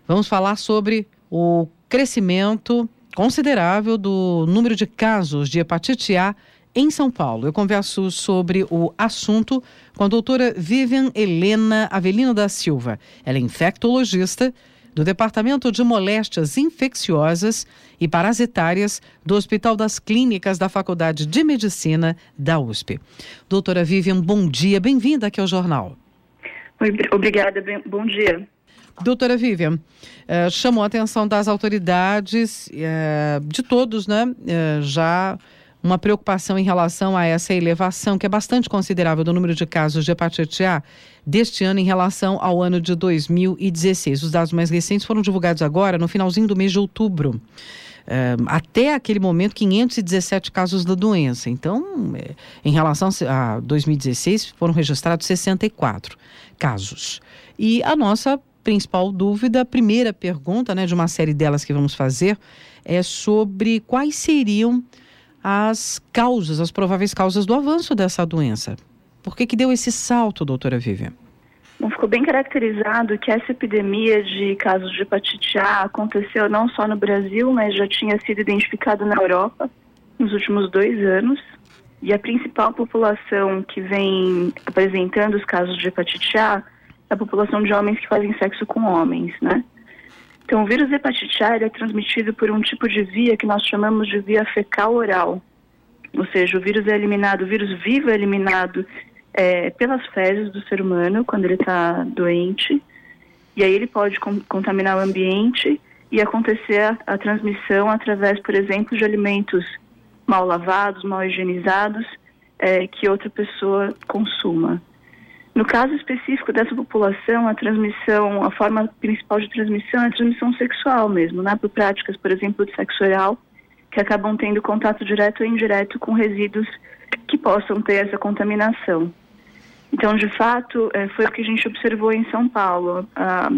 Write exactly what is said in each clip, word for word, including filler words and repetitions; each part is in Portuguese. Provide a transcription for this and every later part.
Vamos falar sobre o crescimento considerável do número de casos de hepatite A em São Paulo. Eu converso sobre o assunto com a doutora Vivian Helena Avelino da Silva. Ela é infectologista do Departamento de Moléstias Infecciosas e Parasitárias do Hospital das Clínicas da Faculdade de Medicina da U S P. Doutora Vivian, bom dia, bem-vinda aqui ao Jornal. Obrigada, bom dia. Doutora Vivian, eh, chamou a atenção das autoridades, eh, de todos, né? Eh, já uma preocupação em relação a essa elevação, que é bastante considerável, do número de casos de hepatite A deste ano em relação ao ano de dois mil e dezesseis. Os dados mais recentes foram divulgados agora, no finalzinho do mês de outubro. Eh, até aquele momento, quinhentos e dezessete casos da doença. Então, eh, em relação a dois mil e dezesseis, foram registrados sessenta e quatro casos. E a nossa principal dúvida, a primeira pergunta, né, de uma série delas que vamos fazer, é sobre quais seriam as causas, as prováveis causas do avanço dessa doença. Por que que deu esse salto, doutora Vivian? Bom, ficou bem caracterizado que essa epidemia de casos de hepatite A aconteceu não só no Brasil, mas já tinha sido identificado na Europa nos últimos dois anos. E a principal população que vem apresentando os casos de hepatite A é a população de homens que fazem sexo com homens, né? Então, o vírus hepatite A é transmitido por um tipo de via que nós chamamos de via fecal-oral. Ou seja, o vírus é eliminado, o vírus vivo é eliminado é, pelas fezes do ser humano quando ele está doente. E aí ele pode com, contaminar o ambiente e acontecer a, a transmissão através, por exemplo, de alimentos mal lavados, mal higienizados, é, que outra pessoa consuma. No caso específico dessa população, a transmissão, a forma principal de transmissão é a transmissão sexual mesmo, né? Por práticas, por exemplo, de sexo oral, que acabam tendo contato direto ou indireto com resíduos que possam ter essa contaminação. Então, de fato, foi o que a gente observou em São Paulo. A,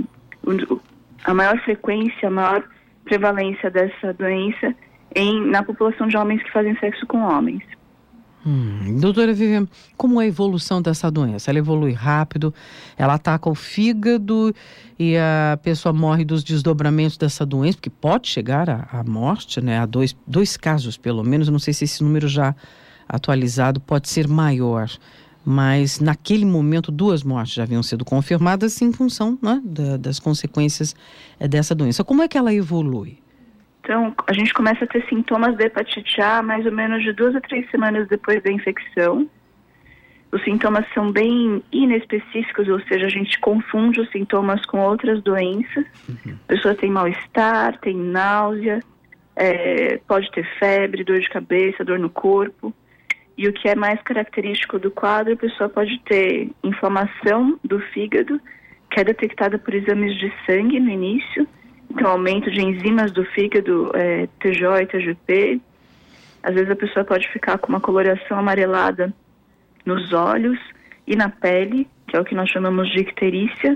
a maior frequência, a maior prevalência dessa doença em, na população de homens que fazem sexo com homens. Hum, doutora Vivian, como é a evolução dessa doença? Ela evolui rápido, ela ataca o fígado e a pessoa morre dos desdobramentos dessa doença, porque pode chegar à, à morte, né? Há dois, dois casos, pelo menos, não sei se esse número já atualizado pode ser maior, mas naquele momento duas mortes já haviam sido confirmadas em função, né, da, das consequências é, dessa doença. Como é que ela evolui? Então, a gente começa a ter sintomas da hepatite A mais ou menos de duas a três semanas depois da infecção. Os sintomas são bem inespecíficos, ou seja, a gente confunde os sintomas com outras doenças. Uhum. A pessoa tem mal-estar, tem náusea, é, pode ter febre, dor de cabeça, dor no corpo. E o que é mais característico do quadro, a pessoa pode ter inflamação do fígado, que é detectada por exames de sangue no início. Então, aumento de enzimas do fígado, é, T G O e T G P. Às vezes a pessoa pode ficar com uma coloração amarelada nos olhos e na pele, que é o que nós chamamos de icterícia.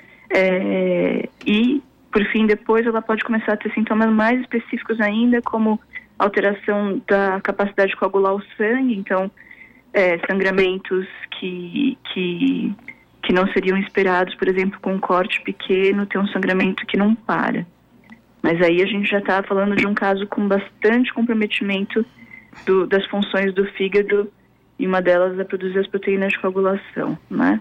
É, e, por fim, depois ela pode começar a ter sintomas mais específicos ainda, como alteração da capacidade de coagular o sangue. Então, é, sangramentos que... que que não seriam esperados, por exemplo, com um corte pequeno, ter um sangramento que não para. Mas aí a gente já está falando de um caso com bastante comprometimento do, das funções do fígado, e uma delas é produzir as proteínas de coagulação, né?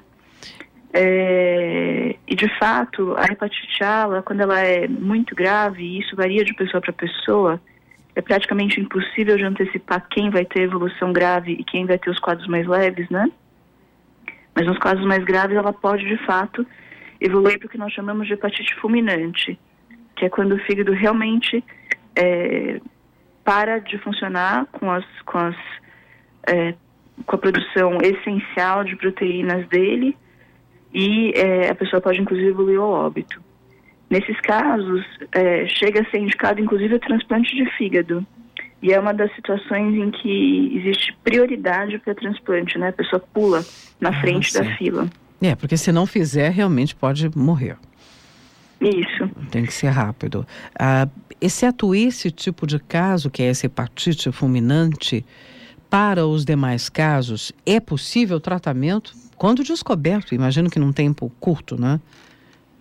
É, e, de fato, a hepatite A, ela, quando ela é muito grave, e isso varia de pessoa para pessoa, é praticamente impossível de antecipar quem vai ter evolução grave e quem vai ter os quadros mais leves, né? Mas nos casos mais graves, ela pode, de fato, evoluir para o que nós chamamos de hepatite fulminante, que é quando o fígado realmente é, para de funcionar com, as, com, as, é, com a produção essencial de proteínas dele e é, a pessoa pode, inclusive, evoluir ao óbito. Nesses casos, é, chega a ser indicado, inclusive, o transplante de fígado. E é uma das situações em que existe prioridade para transplante, né? A pessoa pula na ah, frente sim. da fila. É, porque se não fizer, realmente pode morrer. Isso. Tem que ser rápido. Ah, exceto esse tipo de caso, que é essa hepatite fulminante, para os demais casos, é possível tratamento? Quando descoberto, imagino que num tempo curto, né?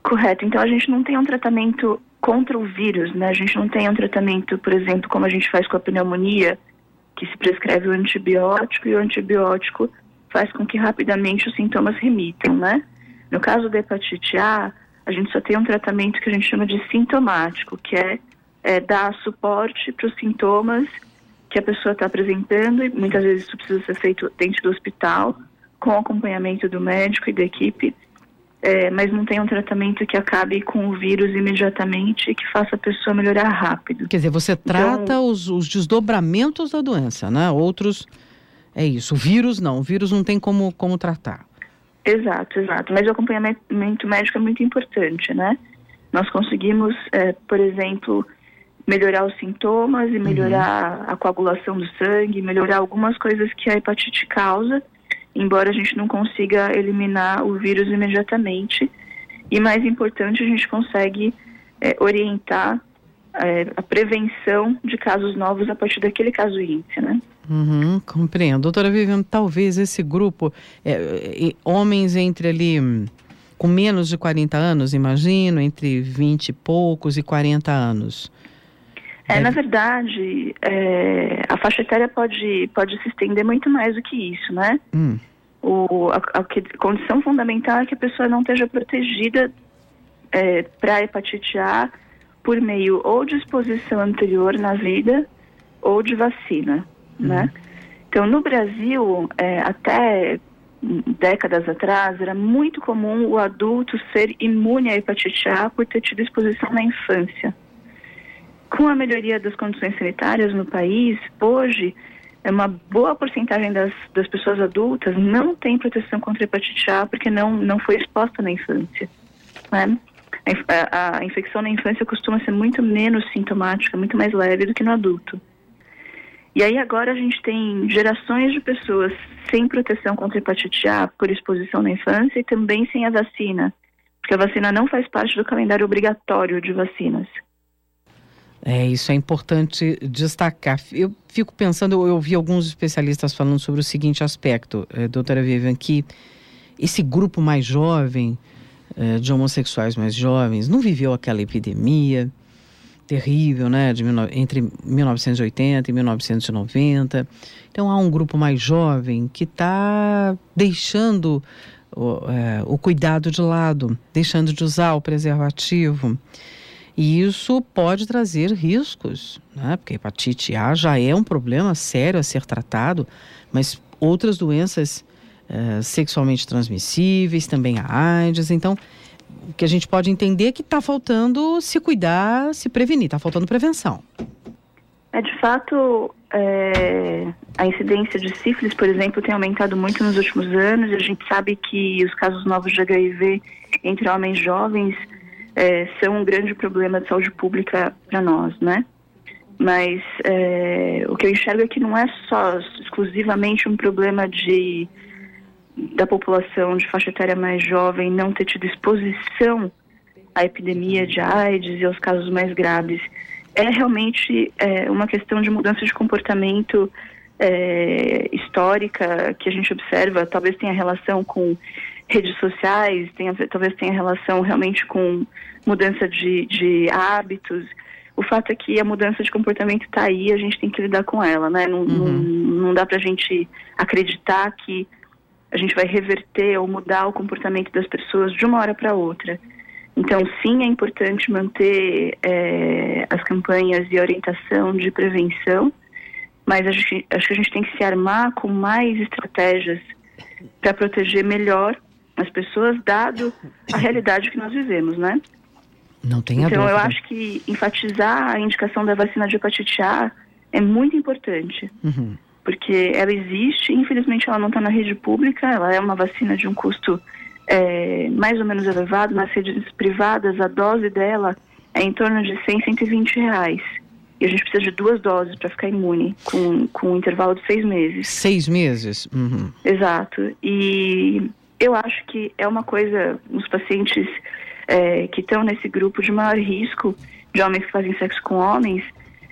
Correto. Então, a gente não tem um tratamento contra o vírus, né? A gente não tem um tratamento, por exemplo, como a gente faz com a pneumonia, que se prescreve o antibiótico e o antibiótico faz com que rapidamente os sintomas remitam, né? No caso da hepatite A, a gente só tem um tratamento que a gente chama de sintomático, que é, é dar suporte para os sintomas que a pessoa está apresentando, e muitas vezes isso precisa ser feito dentro do hospital, com acompanhamento do médico e da equipe, é, mas não tem um tratamento que acabe com o vírus imediatamente e que faça a pessoa melhorar rápido. Quer dizer, você trata então, os, os desdobramentos da doença, né? Outros, é isso. O vírus não, o vírus não tem como, como tratar. Exato, exato. Mas o acompanhamento médico é muito importante, né? Nós conseguimos, é, por exemplo, melhorar os sintomas e melhorar uhum. a coagulação do sangue, melhorar algumas coisas que a hepatite causa, embora a gente não consiga eliminar o vírus imediatamente. E mais importante, a gente consegue é, orientar é, a prevenção de casos novos a partir daquele caso índice, né? Uhum, compreendo. Doutora Vivian, talvez esse grupo, é, é, homens entre ali, com menos de quarenta anos, imagino, entre vinte e poucos e quarenta anos. É, na verdade, é, a faixa etária pode, pode se estender muito mais do que isso, né? Hum. O, a, a, a condição fundamental é que a pessoa não esteja protegida é, para a hepatite A por meio ou de exposição anterior na vida ou de vacina, hum. né? Então, no Brasil, é, até décadas atrás, era muito comum o adulto ser imune à hepatite A por ter tido exposição na infância. Com a melhoria das condições sanitárias no país, hoje, uma boa porcentagem das, das pessoas adultas não tem proteção contra a hepatite A porque não, não foi exposta na infância, né? A, a infecção na infância costuma ser muito menos sintomática, muito mais leve do que no adulto. E aí agora a gente tem gerações de pessoas sem proteção contra a hepatite A por exposição na infância e também sem a vacina, porque a vacina não faz parte do calendário obrigatório de vacinas. É, isso é importante destacar. Eu fico pensando, eu ouvi alguns especialistas falando sobre o seguinte aspecto, eh, doutora Vivian, que esse grupo mais jovem, eh, de homossexuais mais jovens, não viveu aquela epidemia terrível, né, de, entre mil novecentos e oitenta e mil novecentos e noventa. Então há um grupo mais jovem que está deixando o, eh, o cuidado de lado, deixando de usar o preservativo. E isso pode trazer riscos, né? Porque a hepatite A já é um problema sério a ser tratado, mas outras doenças eh, sexualmente transmissíveis, também a AIDS. Então, o que a gente pode entender é que está faltando se cuidar, se prevenir, está faltando prevenção. É, de fato, é, a incidência de sífilis, por exemplo, tem aumentado muito nos últimos anos, e a gente sabe que os casos novos de H I V entre homens jovens É, são um grande problema de saúde pública para nós, né? Mas é, o que eu enxergo é que não é só exclusivamente um problema de, da população de faixa etária mais jovem não ter tido exposição à epidemia de AIDS e aos casos mais graves. É realmente é, uma questão de mudança de comportamento é, histórica que a gente observa, talvez tenha relação com redes sociais, tenha, talvez tenha relação realmente com mudança de, de hábitos. O fato é que a mudança de comportamento está aí, a gente tem que lidar com ela, né? Não, uhum. não, não dá para a gente acreditar que a gente vai reverter ou mudar o comportamento das pessoas de uma hora para outra. Então, sim, é importante manter é, as campanhas de orientação de prevenção, mas a gente, acho que a gente tem que se armar com mais estratégias para proteger melhor as pessoas, dado a realidade que nós vivemos, né? Não tem a Então, dúvida. eu acho que enfatizar a indicação da vacina de hepatite A é muito importante, uhum. porque ela existe, infelizmente ela não está na rede pública, ela é uma vacina de um custo é, mais ou menos elevado. Nas redes privadas, a dose dela é em torno de cem, cento e vinte reais. E a gente precisa de duas doses para ficar imune, com, com um intervalo de seis meses. Seis meses? Uhum. Exato. E eu acho que é uma coisa, os pacientes é, que estão nesse grupo de maior risco, de homens que fazem sexo com homens,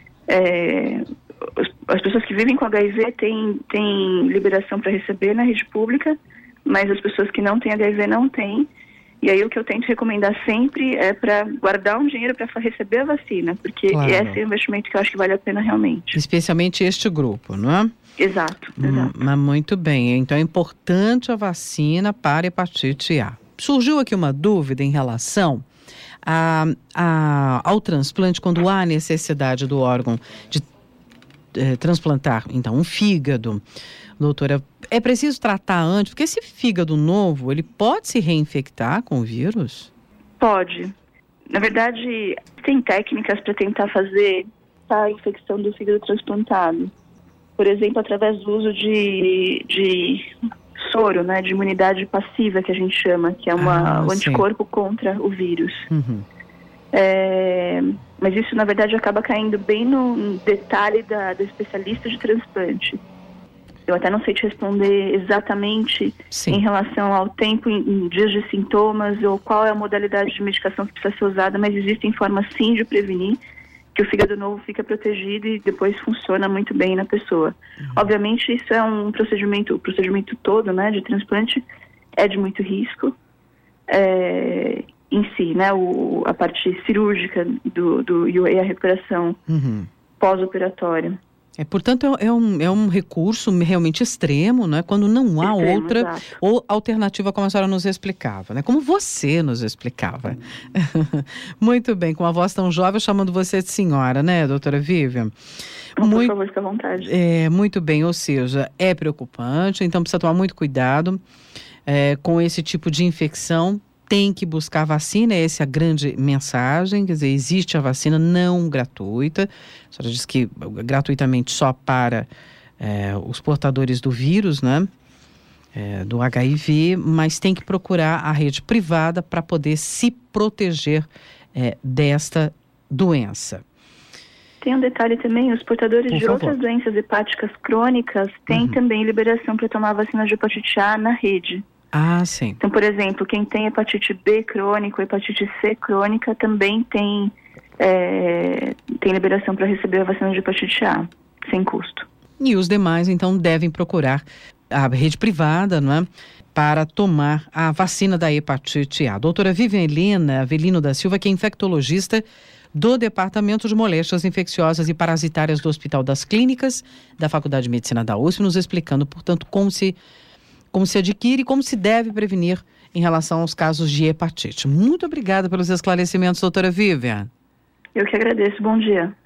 é, as pessoas que vivem com H I V têm, têm liberação para receber na rede pública, mas as pessoas que não têm H I V não têm. E aí o que eu tento recomendar sempre é para guardar um dinheiro para receber a vacina, porque Claro. esse é o investimento que eu acho que vale a pena realmente. Especialmente este grupo, não é? Exato, Hum, exato. Mas muito bem, então é importante a vacina para hepatite A. Surgiu aqui uma dúvida em relação a, a, ao transplante, quando há necessidade do órgão de eh, transplantar, então, um fígado. Doutora, é preciso tratar antes, porque esse fígado novo, ele pode se reinfectar com o vírus? Pode. Na verdade, tem técnicas para tentar fazer a infecção do fígado transplantado. Por exemplo, através do uso de, de soro, né, de imunidade passiva, que a gente chama, que é uma, Ah, um sim. anticorpo contra o vírus. Uhum. É, mas isso, na verdade, acaba caindo bem no detalhe da, da especialista de transplante. Eu até não sei te responder exatamente Sim. em relação ao tempo em, em dias de sintomas ou qual é a modalidade de medicação que precisa ser usada, mas existem formas sim de prevenir que o fígado novo fica protegido e depois funciona muito bem na pessoa. Uhum. Obviamente isso é um procedimento, o procedimento todo, né, de transplante é de muito risco é, em si, né, o, a parte cirúrgica do, do, e a recuperação uhum. pós-operatória. É, portanto, é, é, um, é um recurso realmente extremo, né? Quando não há extremo, outra exato. ou alternativa, como a senhora nos explicava, né? Como você nos explicava. Muito bem, com uma voz tão jovem, chamando você de senhora, né, doutora Vivian? Por muito, favor, fique à vontade. É, muito bem, ou seja, é preocupante, então precisa tomar muito cuidado é, com esse tipo de infecção. Tem que buscar vacina, essa é a grande mensagem, quer dizer, existe a vacina não gratuita, a senhora diz que gratuitamente só para é, os portadores do vírus, né, é, do H I V, mas tem que procurar a rede privada para poder se proteger é, desta doença. Tem um detalhe também, os portadores Por de favor. outras doenças hepáticas crônicas têm uhum. também liberação para tomar a vacina de hepatite A na rede. Ah, sim. Então, por exemplo, quem tem hepatite B crônica, hepatite C crônica, também tem, é, tem liberação para receber a vacina de hepatite A, sem custo. E os demais, então, devem procurar a rede privada, não é? Para tomar a vacina da hepatite A. Doutora Vivian Helena Avelino da Silva, que é infectologista do Departamento de Moléstias Infecciosas e Parasitárias do Hospital das Clínicas, da Faculdade de Medicina da U S P, nos explicando, portanto, como se... como se adquire e como se deve prevenir em relação aos casos de hepatite. Muito obrigada pelos esclarecimentos, doutora Vivian. Eu que agradeço. Bom dia.